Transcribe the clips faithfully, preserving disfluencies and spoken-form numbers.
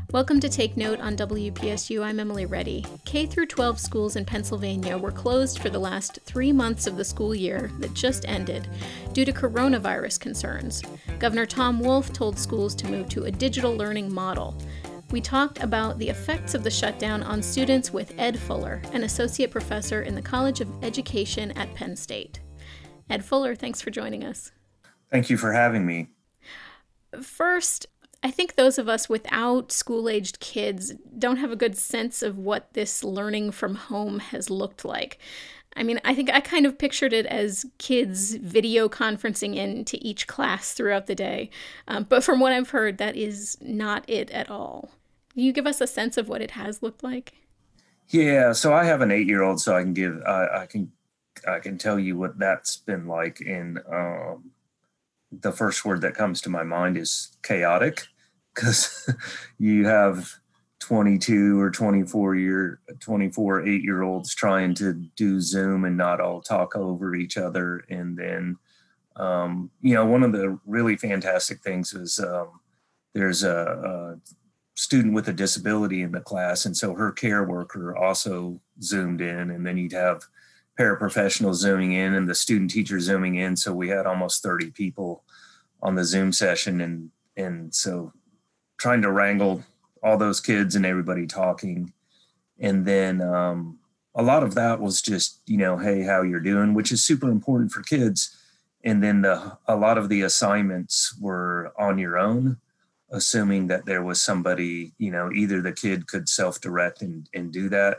Welcome to Take Note on W P S U. I'm Emily Reddy. K through twelve schools in Pennsylvania were closed for the last three months of the school year that just ended due to coronavirus concerns. Governor Tom Wolf told schools to move to a digital learning model. We talked about the effects of the shutdown on students with Ed Fuller, an associate professor in the College of Education at Penn State. Ed Fuller, thanks for joining us. Thank you for having me. First, I think those of us without school-aged kids don't have a good sense of what this learning from home has looked like. I mean, I think I kind of pictured it as kids video conferencing into each class throughout the day. Um, but from what I've heard, that is not it at all. Can you give us a sense of what it has looked like? Yeah, so I have an eight-year-old, so I can give I, I can I can tell you what that's been like. In um, the first word that comes to my mind is chaotic, because you have twenty-two or twenty-four year, twenty-four eight-year-olds trying to do Zoom and not all talk over each other. And then, um, you know, one of the really fantastic things is um, there's a, a student with a disability in the class, and so her care worker also Zoomed in, and then you'd have paraprofessionals zooming in and the student teacher zooming in. So we had almost thirty people on the Zoom session, and and so trying to wrangle all those kids and everybody talking. And then um, a lot of that was just, you know, hey, how you're doing, which is super important for kids. And then the, a lot of the assignments were on your own, assuming that there was somebody, you know, either the kid could self-direct and, and do that,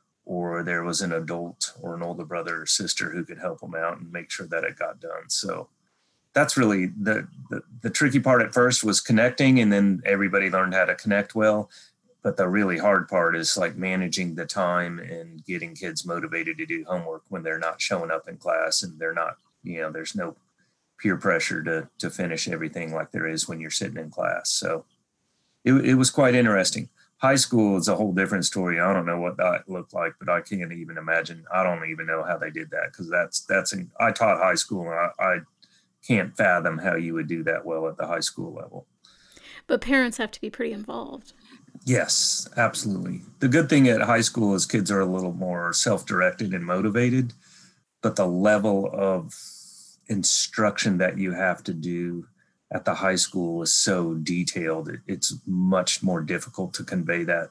or there was an adult or an older brother or sister who could help them out and make sure that it got done. So that's really the, the, the tricky part at first was connecting, and then everybody learned how to connect well. But the really hard part is like managing the time and getting kids motivated to do homework when they're not showing up in class and they're not, you know, there's no peer pressure to to finish everything like there is when you're sitting in class. So it, it was quite interesting. High school is a whole different story. I don't know what that looked like, but I can't even imagine. I don't even know how they did that, because that's, that's, in, I taught high school, and I, I can't fathom how you would do that well at the high school level. But parents have to be pretty involved. Yes, absolutely. The good thing at high school is kids are a little more self-directed and motivated, but the level of instruction that you have to do at the high school is so detailed. It's much more difficult to convey that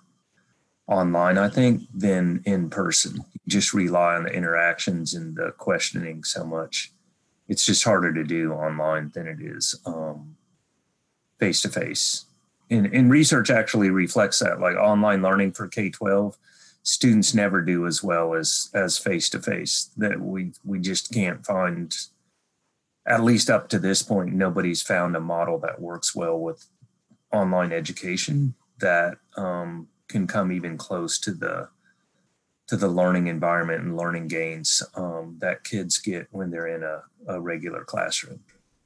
online, I think, than in person. You just rely on the interactions and the questioning so much. It's just harder to do online than it is um, face-to-face. And, and research actually reflects that. Like online learning for K twelve, students never do as well as as face-to-face. That we we just can't find, at least up to this point, nobody's found a model that works well with online education that um, can come even close to the to the learning environment and learning gains um, that kids get when they're in a, a regular classroom.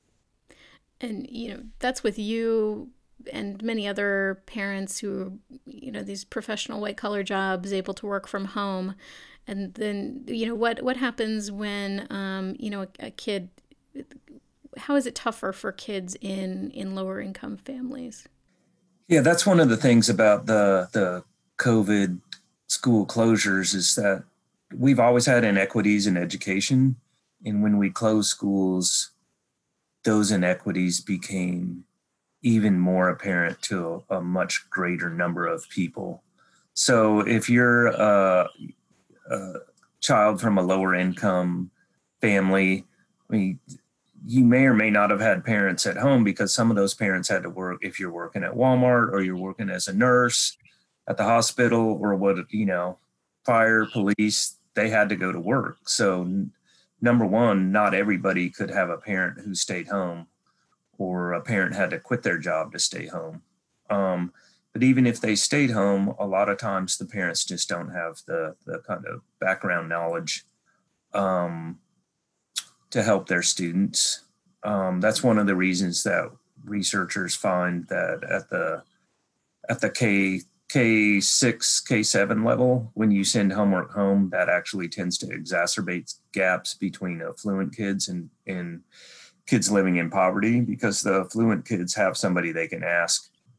And, you know, that's with you and many other parents who, you know, these professional white collar jobs, able to work from home. And then, you know, what, what happens when, um, you know, a, a kid, how is it tougher for kids in, in lower income families? Yeah, that's one of the things about the, the COVID school closures is that we've always had inequities in education. And when we closed schools, those inequities became even more apparent to a, a much greater number of people. So if you're a, a child from a lower income family, I mean, you may or may not have had parents at home, because some of those parents had to work. If you're working at Walmart, or you're working as a nurse at the hospital, or what, you know, fire, police, they had to go to work. So n- number one, not everybody could have a parent who stayed home, or a parent had to quit their job to stay home. Um, but even if they stayed home, a lot of times the parents just don't have the, the kind of background knowledge um, to help their students. Um, that's one of the reasons that researchers find that at the at the K K six, K seven level, when you send homework home, that actually tends to exacerbate gaps between affluent kids and, and kids living in poverty, because the affluent kids have somebody they can ask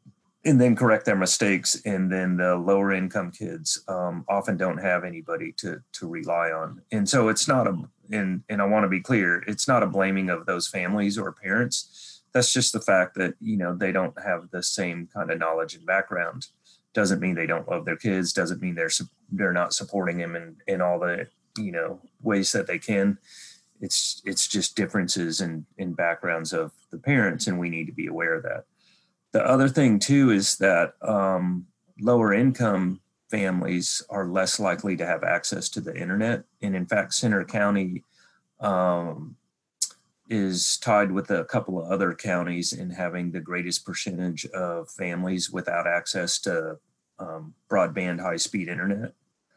and then correct their mistakes. And then the lower income kids um, often don't have anybody to to rely on. And so it's not a, and, and I want to be clear, it's not a blaming of those families or parents. That's just the fact that, you know, they don't have the same kind of knowledge and background. Doesn't mean they don't love their kids, doesn't mean they're they're not supporting them in, in all the, you know, ways that they can. It's it's just differences in, in backgrounds of the parents, and we need to be aware of that. The other thing, too, is that um, lower income families are less likely to have access to the internet. And in fact, Centre County um, is tied with a couple of other counties in having the greatest percentage of families without access to um, broadband high-speed internet.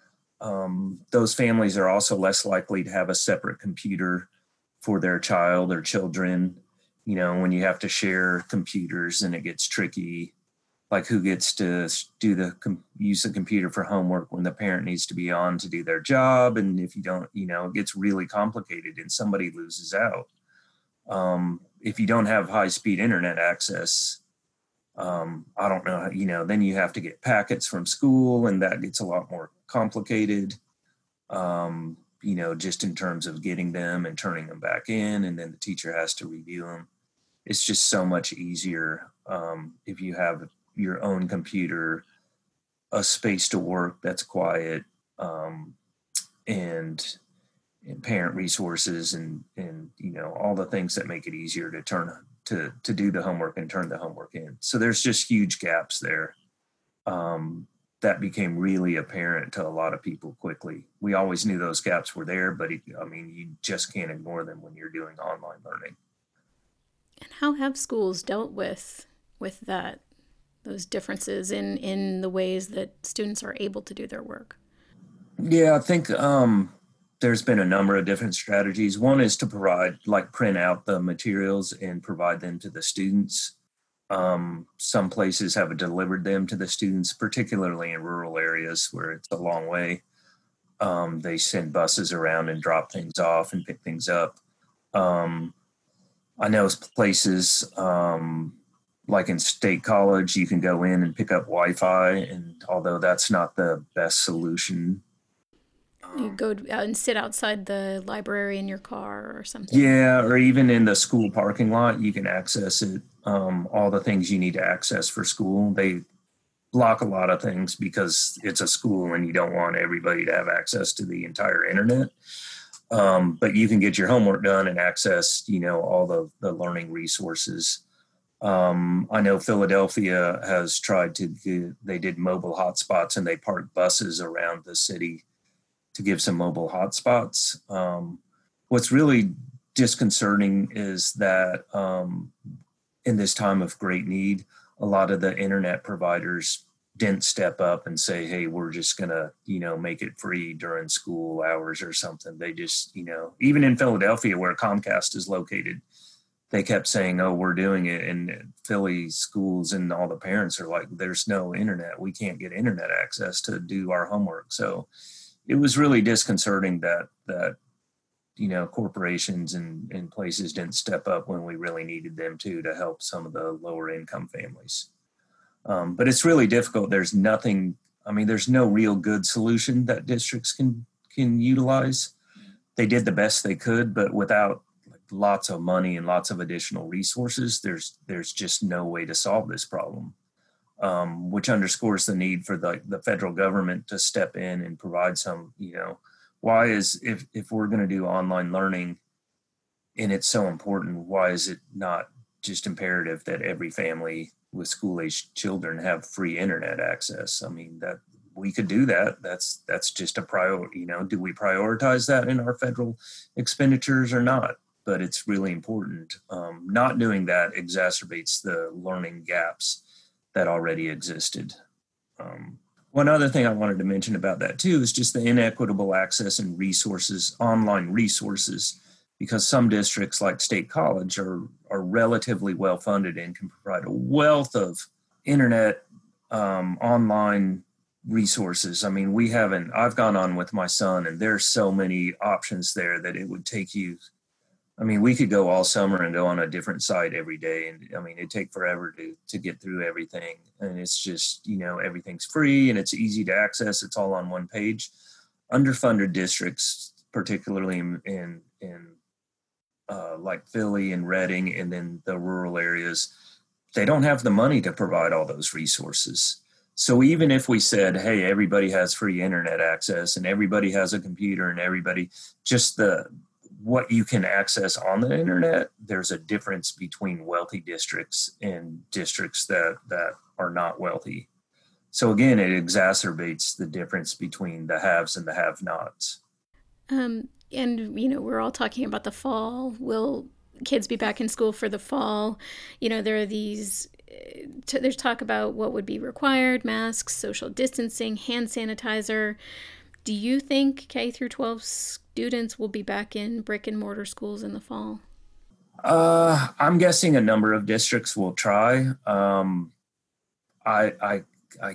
Um, those families are also less likely to have a separate computer for their child or children. You know, when you have to share computers and it gets tricky, like who gets to do the use the computer for homework when the parent needs to be on to do their job. And if you don't, you know, it gets really complicated and somebody loses out. Um, if you don't have high speed internet access, um, I don't know, you know, then you have to get packets from school and that gets a lot more complicated. Um, you know, just in terms of getting them and turning them back in, and then the teacher has to review them. It's just so much easier um, if you have your own computer, a space to work that's quiet, um, and, and parent resources, and and you know all the things that make it easier to turn to to do the homework and turn the homework in. So there's just huge gaps there um, that became really apparent to a lot of people quickly. We always knew those gaps were there, but it, I mean, you just can't ignore them when you're doing online learning. And how have schools dealt with with that, those differences in, in the ways that students are able to do their work? Yeah, I think um, there's been a number of different strategies. One is to provide, like print out the materials and provide them to the students. Um, some places have delivered them to the students, particularly in rural areas where it's a long way. Um, they send buses around and drop things off and pick things up. Um, I know places um, like in State College, you can go in and pick up Wi-Fi, and although that's not the best solution. You go out and sit outside the library in your car or something. Yeah, or even in the school parking lot, you can access it. Um, all the things you need to access for school. They block a lot of things because it's a school and you don't want everybody to have access to the entire internet. Um, but you can get your homework done and access, you know, all the, the learning resources. Um, I know Philadelphia has tried to do, they did mobile hotspots and they parked buses around the city to give some mobile hotspots. Um, what's really disconcerting is that um, in this time of great need, a lot of the internet providers didn't step up and say, hey, we're just going to, you know, make it free during school hours or something. They just, you know, even in Philadelphia where Comcast is located, they kept saying, oh, we're doing it. And Philly schools and all the parents are like, there's no internet. We can't get internet access to do our homework. So it was really disconcerting that, that, you know, corporations and, and places didn't step up when we really needed them to, to help some of the lower income families. Um, but it's really difficult. There's nothing, I mean, there's no real good solution that districts can can utilize. They did the best they could, but without like, lots of money and lots of additional resources, there's there's just no way to solve this problem, um, which underscores the need for the, the federal government to step in and provide some, you know, why is, if, if we're going to do online learning and it's so important, why is it not just imperative that every family with school-aged children have free internet access? I mean, that we could do that. That's that's just a priority. You know, do we prioritize that in our federal expenditures or not? But it's really important. Um, not doing that exacerbates the learning gaps that already existed. Um, one other thing I wanted to mention about that too is just the inequitable access and resources, online resources, because some districts like State College are are relatively well funded and can provide a wealth of internet um, online resources. I mean, we haven't, I've gone on with my son and there's so many options there that it would take you I mean, we could go all summer and go on a different site every day. And I mean, it'd take forever to, to get through everything. And it's just, you know, everything's free and it's easy to access. It's all on one page. Underfunded districts, particularly in, in, in uh, like Philly and Reading and then the rural areas, they don't have the money to provide all those resources. So even if we said, hey, everybody has free internet access and everybody has a computer and everybody, just the what you can access on the internet, there's a difference between wealthy districts and districts that, that are not wealthy. So again, it exacerbates the difference between the haves and the have-nots. Um, and, you know, we're all talking about the fall. Will kids be back in school for the fall? You know, there are these, t- there's talk about what would be required, masks, social distancing, hand sanitizer. Do you think K through twelve students will be back in brick and mortar schools in the fall? Uh, I'm guessing a number of districts will try. Um, I, I, I,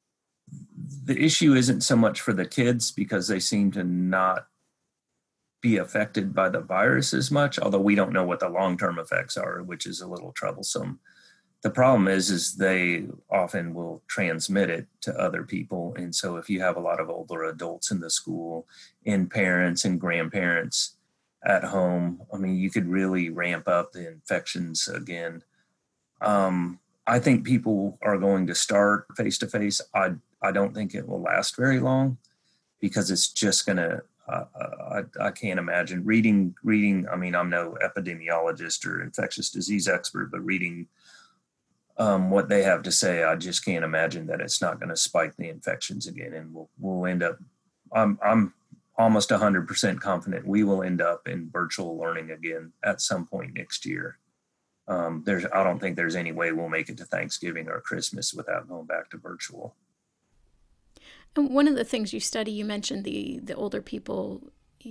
the issue isn't so much for the kids because they seem to not be affected by the virus as much, although we don't know what the long-term effects are, which is a little troublesome. The problem is, is they often will transmit it to other people. And so if you have a lot of older adults in the school and parents and grandparents at home, I mean, you could really ramp up the infections again. Um, I think people are going to start face-to-face. I, I don't think it will last very long because it's just going to, uh, I, I can't imagine reading, reading. I mean, I'm no epidemiologist or infectious disease expert, but reading Um, what they have to say, I just can't imagine that it's not going to spike the infections again, and we'll we'll end up. I'm I'm almost one hundred percent confident we will end up in virtual learning again at some point next year. Um, there's I don't think there's any way we'll make it to Thanksgiving or Christmas without going back to virtual. And one of the things you study, you mentioned the the older people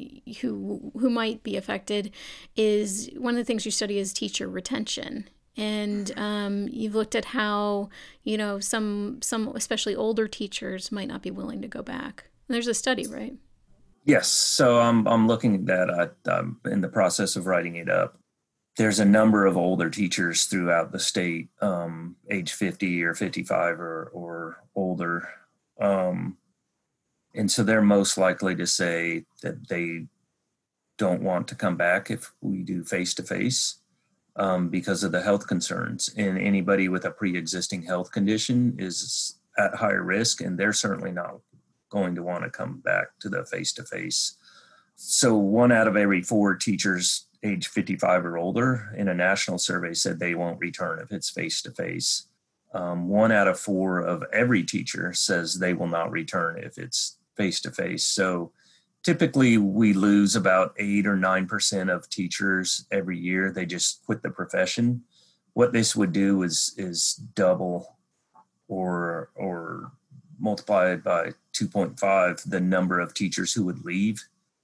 who who might be affected, is one of the things you study is teacher retention. And um, you've looked at how, you know, some, some especially older teachers might not be willing to go back. And there's a study, right? Yes. So I'm, I'm looking at that. I, I'm in the process of writing it up. There's a number of older teachers throughout the state, um, age fifty or fifty-five or, or older. Um, and so they're most likely to say that they don't want to come back if we do face-to-face. Um, because of the health concerns, and anybody with a pre-existing health condition is at higher risk, and they're certainly not going to want to come back to the face-to-face. So one out of every four teachers age fifty-five or older in a national survey said they won't return if it's face-to-face. Um, one out of four of every teacher says they will not return if it's face-to-face. So typically, we lose about eight or nine percent of teachers every year. They just quit the profession. What this would do is is double or or multiply it by two point five the number of teachers who would leave.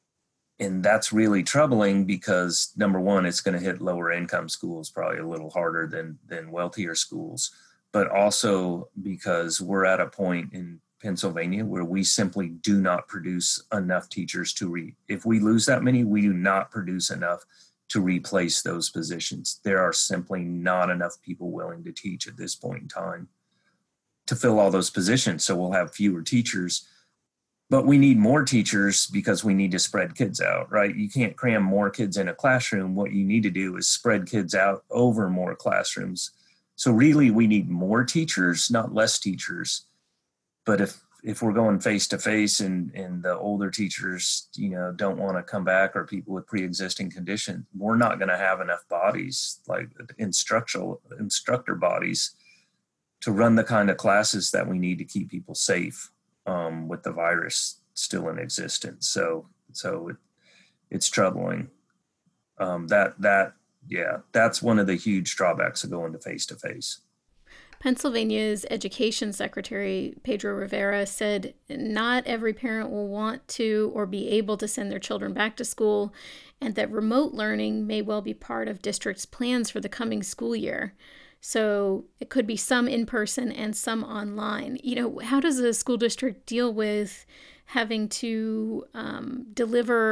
And that's really troubling because, number one, it's going to hit lower income schools probably a little harder than than wealthier schools, but also because we're at a point in Pennsylvania where we simply do not produce enough teachers to re if we lose that many, we do not produce enough to replace those positions. There are simply not enough people willing to teach at this point in time to fill all those positions. So we'll have fewer teachers, but we need more teachers because we need to spread kids out, right? You can't cram more kids in a classroom. What you need to do is spread kids out over more classrooms. So really we need more teachers, not less teachers. But if, if we're going face to face and, and the older teachers, you know, don't want to come back, or people with pre-existing conditions, we're not going to have enough bodies, like instructional instructor bodies, to run the kind of classes that we need to keep people safe um, with the virus still in existence. So, so it, it's troubling. Um, that that yeah, that's one of the huge drawbacks of going to face to face. Pennsylvania's Education Secretary, Pedro Rivera, said not every parent will want to or be able to send their children back to school, and that remote learning may well be part of districts' plans for the coming school year. So it could be some in person and some online. You know, how does a school district deal with having to um, deliver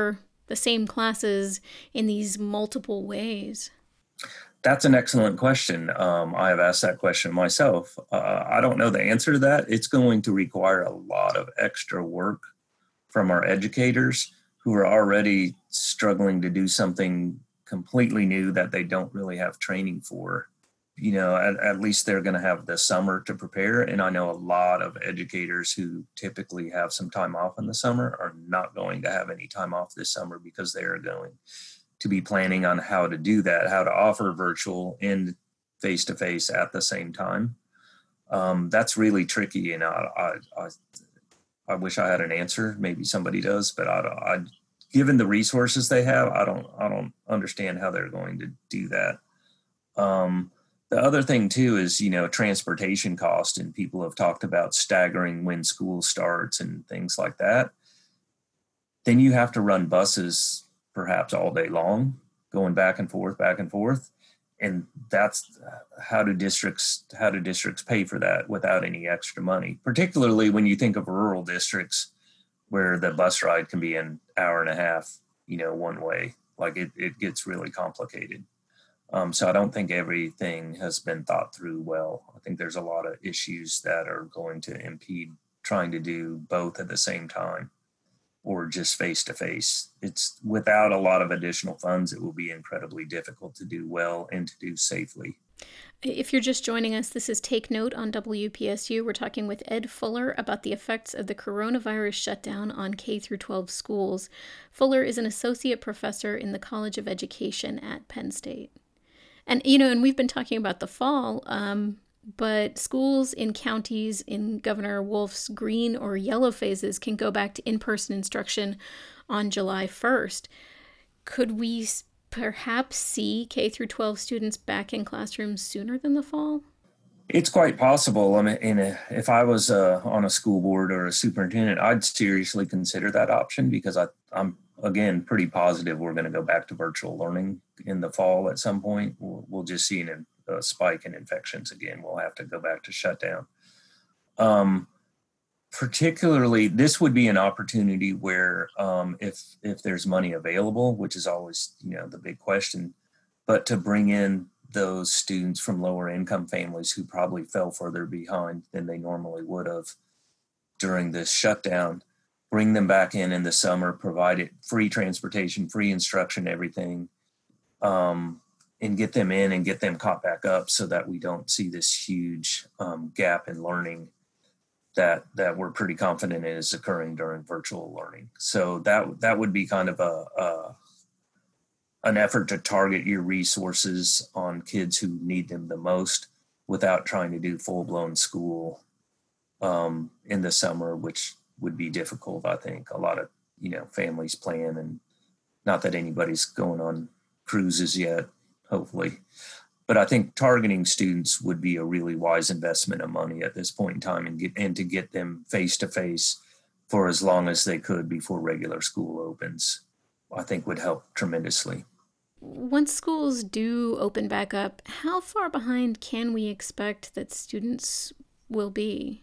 the same classes in these multiple ways? That's an excellent question. Um, I have asked that question myself. Uh, I don't know the answer to that. It's going to require a lot of extra work from our educators who are already struggling to do something completely new that they don't really have training for. You know, at, at least they're going to have the summer to prepare. And I know a lot of educators who typically have some time off in the summer are not going to have any time off this summer because they are going to be planning on how to do that, how to offer virtual and face-to-face at the same time. Um, that's really tricky. And I, I, I, I wish I had an answer. Maybe somebody does, but I, I, given the resources they have, I don't, I don't understand how they're going to do that. Um, the other thing too is, you know, transportation cost, and people have talked about staggering when school starts and things like that. Then you have to run buses perhaps all day long, going back and forth, back and forth. And that's how do districts, how do districts pay for that without any extra money, particularly when you think of rural districts where the bus ride can be an hour and a half, you know, one way. Like it, it gets really complicated. Um, so I don't think everything has been thought through well. I think there's a lot of issues that are going to impede trying to do both at the same time, or just face to face. It's without a lot of additional funds, it will be incredibly difficult to do well and to do safely. If you're just joining us, this is Take Note on W P S U. We're talking with Ed Fuller about the effects of the coronavirus shutdown on K through twelve schools. Fuller is an associate professor in the College of Education at Penn State. And, you know, and we've been talking about the fall, um, but schools in counties in Governor Wolf's green or yellow phases can go back to in-person instruction on July first. Could we perhaps see K through twelve students back in classrooms sooner than the fall? It's quite possible. I mean, if I was uh, on a school board or a superintendent, I'd seriously consider that option, because I, I'm, again, pretty positive we're going to go back to virtual learning in the fall at some point. We'll, we'll just see an, a spike in infections again. We'll have to go back to shutdown. Um, particularly, this would be an opportunity where um, if if there's money available, which is always, you know, the big question, but to bring in those students from lower income families who probably fell further behind than they normally would have during this shutdown, bring them back in in the summer, provide it free transportation, free instruction, everything, um, and get them in and get them caught back up so that we don't see this huge um, gap in learning that that we're pretty confident is occurring during virtual learning. So that that would be kind of a, a an effort to target your resources on kids who need them the most without trying to do full-blown school um, in the summer, which would be difficult. I think a lot of, you know, families plan, and not that anybody's going on cruises yet, hopefully. But I think targeting students would be a really wise investment of money at this point in time, and get and to get them face-to-face for as long as they could before regular school opens, I think would help tremendously. Once schools do open back up, how far behind can we expect that students will be?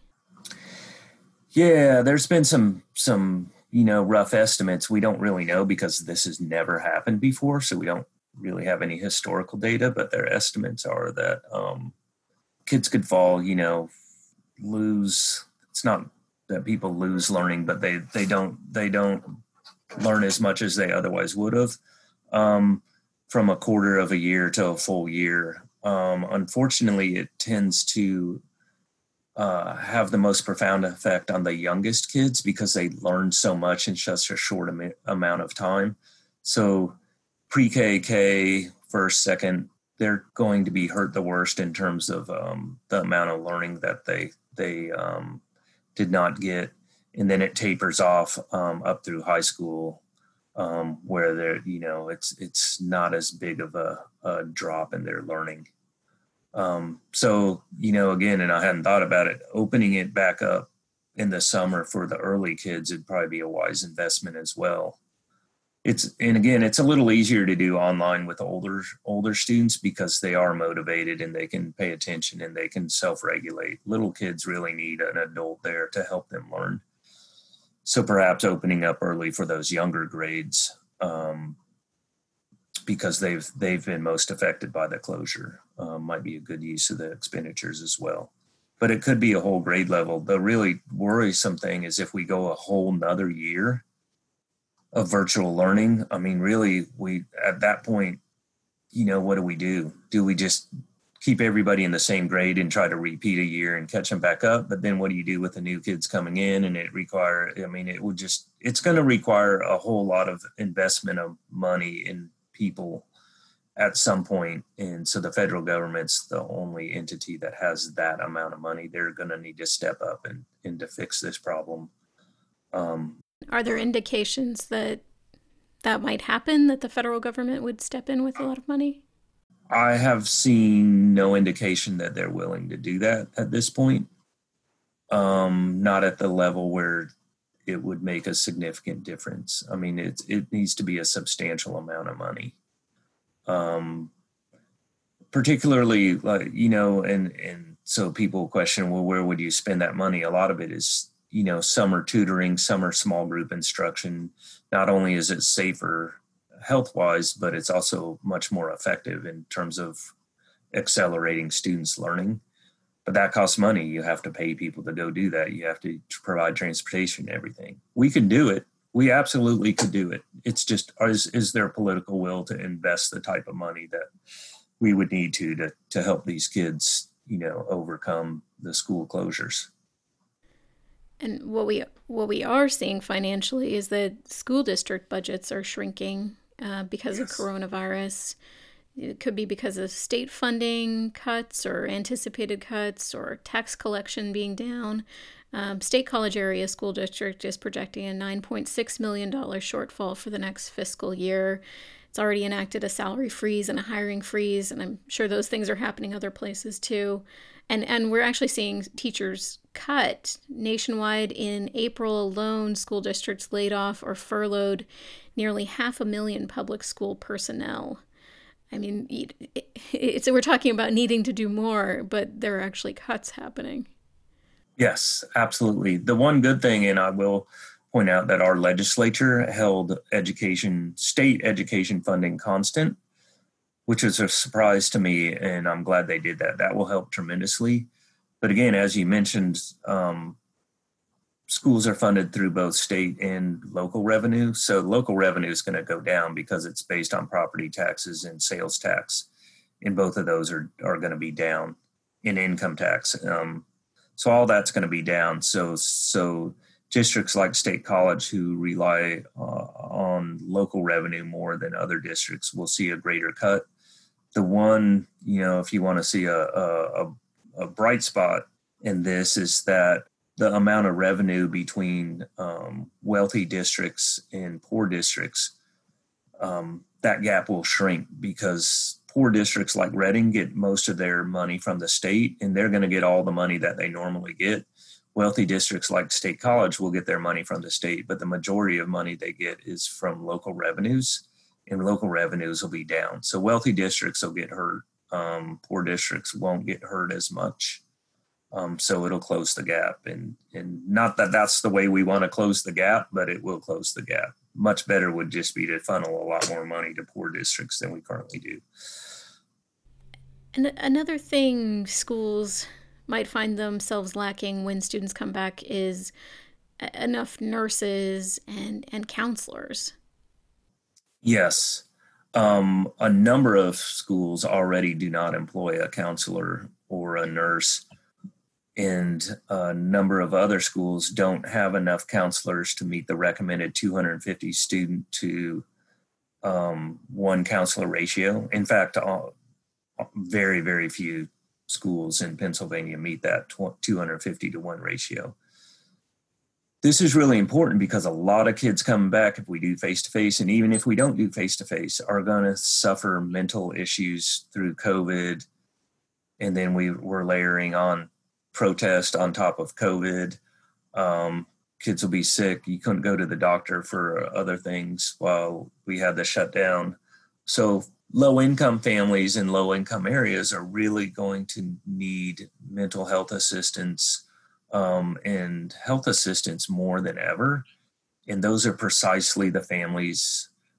Yeah, there's been some, some, you know, rough estimates. We don't really know because this has never happened before, so we don't really have any historical data, but their estimates are that um, kids could fall, you know, lose, it's not that people lose learning, but they, they don't, they don't learn as much as they otherwise would have, um, from a quarter of a year to a full year. Um, unfortunately, it tends to uh, have the most profound effect on the youngest kids because they learn so much in such a short am- amount of time. So pre-K, K, first, second, they're going to be hurt the worst in terms of um, the amount of learning that they they um, did not get. And then it tapers off um, up through high school, um, where they're, you know, it's it's not as big of a, a drop in their learning. Um, so, you know, again, and I hadn't thought about it, opening it back up in the summer for the early kids would probably be a wise investment as well. It's, and again, it's a little easier to do online with older older students because they are motivated and they can pay attention and they can self-regulate. Little kids really need an adult there to help them learn. So perhaps opening up early for those younger grades um, because they've they've been most affected by the closure. Um, might be a good use of the expenditures as well. But it could be a whole grade level. The really worrisome thing is if we go a whole nother year of virtual learning. I mean, really, we at that point, you know, what do we do? Do we just keep everybody in the same grade and try to repeat a year and catch them back up? But then what do you do with the new kids coming in? And it require, I mean, it would just, it's going to require a whole lot of investment of money in people at some point. And so the federal government's the only entity that has that amount of money. They're going to need to step up and, and to fix this problem. Um, Are there indications that that might happen, that the federal government would step in with a lot of money? I have seen no indication that they're willing to do that at this point. Um, not at the level where it would make a significant difference. I mean, it, it needs to be a substantial amount of money. Um, particularly, like, you know, and, and so people question, well, where would you spend that money? A lot of it is, you know, summer tutoring, summer small group instruction. Not only is it safer health-wise, but it's also much more effective in terms of accelerating students' learning. But that costs money. You have to pay people to go do that. You have to provide transportation and everything. We can do it. We absolutely could do it. It's just, is, is there political will to invest the type of money that we would need to, to, to help these kids, you know, overcome the school closures? And what we what we are seeing financially is that school district budgets are shrinking uh, because yes. of coronavirus. It could be because of state funding cuts or anticipated cuts or tax collection being down. Um, State College Area School District is projecting a nine point six million dollars shortfall for the next fiscal year. It's already enacted a salary freeze and a hiring freeze, and I'm sure those things are happening other places too. And and we're actually seeing teachers cut nationwide. In April alone, school districts laid off or furloughed nearly half a million public school personnel. I mean, it, it's, we're talking about needing to do more, but there are actually cuts happening. Yes, absolutely. The one good thing, and I will point out that our legislature held education, state education funding constant, which is a surprise to me, and I'm glad they did that. That will help tremendously. But again, as you mentioned, um, schools are funded through both state and local revenue. So local revenue is going to go down because it's based on property taxes and sales tax. And both of those are, are going to be down in income tax. Um, so all that's going to be down. So, so districts like State College, who rely uh, on local revenue more than other districts, will see a greater cut. The one, you know, if you want to see a, a, a bright spot in this is that the amount of revenue between um, wealthy districts and poor districts, um, that gap will shrink because poor districts like Reading get most of their money from the state, and they're going to get all the money that they normally get. Wealthy districts like State College will get their money from the state, but the majority of money they get is from local revenues, and local revenues will be down. So wealthy districts will get hurt. Um, poor districts won't get hurt as much. Um, so it'll close the gap, and, and not that that's the way we want to close the gap, but it will close the gap. Much better would just be to funnel a lot more money to poor districts than we currently do. And another thing schools might find themselves lacking when students come back is enough nurses and, and counselors. Yes. Um, a number of schools already do not employ a counselor or a nurse. And a number of other schools don't have enough counselors to meet the recommended two hundred fifty student to um, one counselor ratio. In fact, all, very, very few schools in Pennsylvania meet that two hundred fifty to one ratio. This is really important because a lot of kids coming back, if we do face-to-face, and even if we don't do face-to-face, are going to suffer mental issues through COVID. And then we were layering on protest on top of COVID. Um, kids will be sick. You couldn't go to the doctor for other things while we had the shutdown. So low-income families in low-income areas are really going to need mental health assistance um, and health assistance more than ever. And those are precisely the families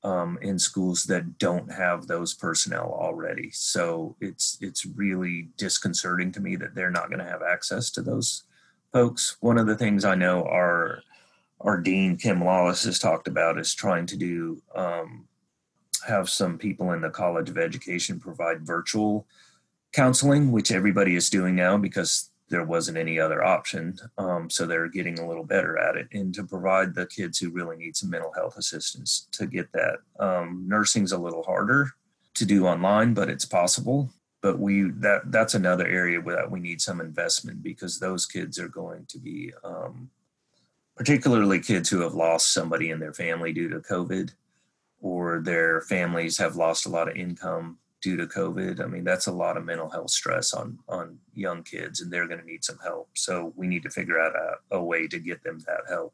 um, in schools that don't have those personnel already. So it's it's really disconcerting to me that they're not going to have access to those folks. One of the things I know our our dean Kim Lawless has talked about is trying to do um, have some people in the College of Education provide virtual counseling, which everybody is doing now because there wasn't any other option. Um, so they're getting a little better at it, and to provide the kids who really need some mental health assistance to get that. Um, nursing's a little harder to do online, but it's possible. But we that that's another area where we need some investment, because those kids are going to be, um, particularly kids who have lost somebody in their family due to COVID, or their families have lost a lot of income due to COVID. I mean, that's a lot of mental health stress on, on young kids, and they're going to need some help. So we need to figure out a, a way to get them that help.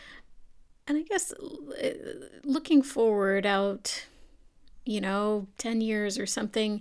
And I guess looking forward out, you know, ten years or something,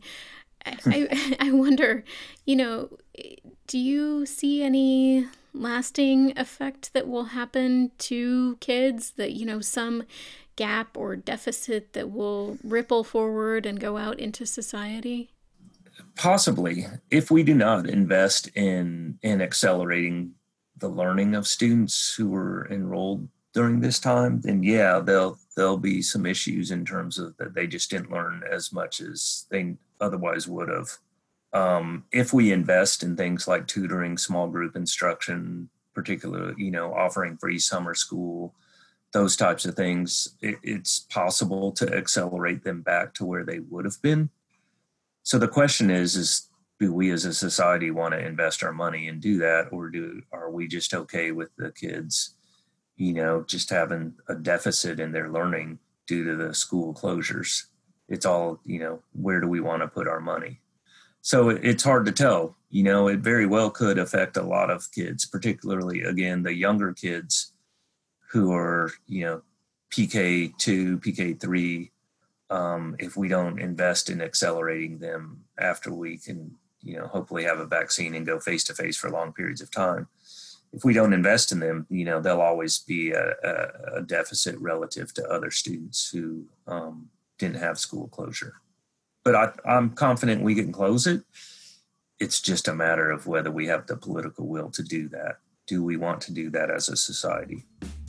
I, I wonder, you know, do you see any lasting effect that will happen to kids, that, you know, some gap or deficit that will ripple forward and go out into society? Possibly. If we do not invest in in accelerating the learning of students who were enrolled during this time, then yeah, there'll there'll be some issues in terms of that they just didn't learn as much as they otherwise would have. Um, if we invest in things like tutoring, small group instruction, particularly, you know, offering free summer school, those types of things, it, it's possible to accelerate them back to where they would have been. So the question is, is do we as a society want to invest our money and do that, or do are we just okay with the kids, you know, just having a deficit in their learning due to the school closures? It's all, you know, where do we want to put our money? So it, it's hard to tell. You know, it very well could affect a lot of kids, particularly, again, the younger kids who are, you know, P K two, P K three, um, if we don't invest in accelerating them after we can, you know, hopefully have a vaccine and go face-to-face for long periods of time. If we don't invest in them, you know, they'll always be a, a, a deficit relative to other students who um, didn't have school closure. But I, I'm confident we can close it. It's just a matter of whether we have the political will to do that. Do we want to do that as a society?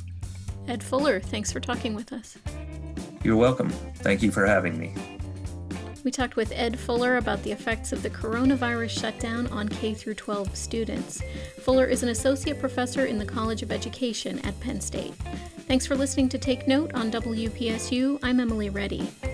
Ed Fuller, thanks for talking with us. You're welcome. Thank you for having me. We talked with Ed Fuller about the effects of the coronavirus shutdown on K through twelve students. Fuller is an associate professor in the College of Education at Penn State. Thanks for listening to Take Note on W P S U. I'm Emily Reddy.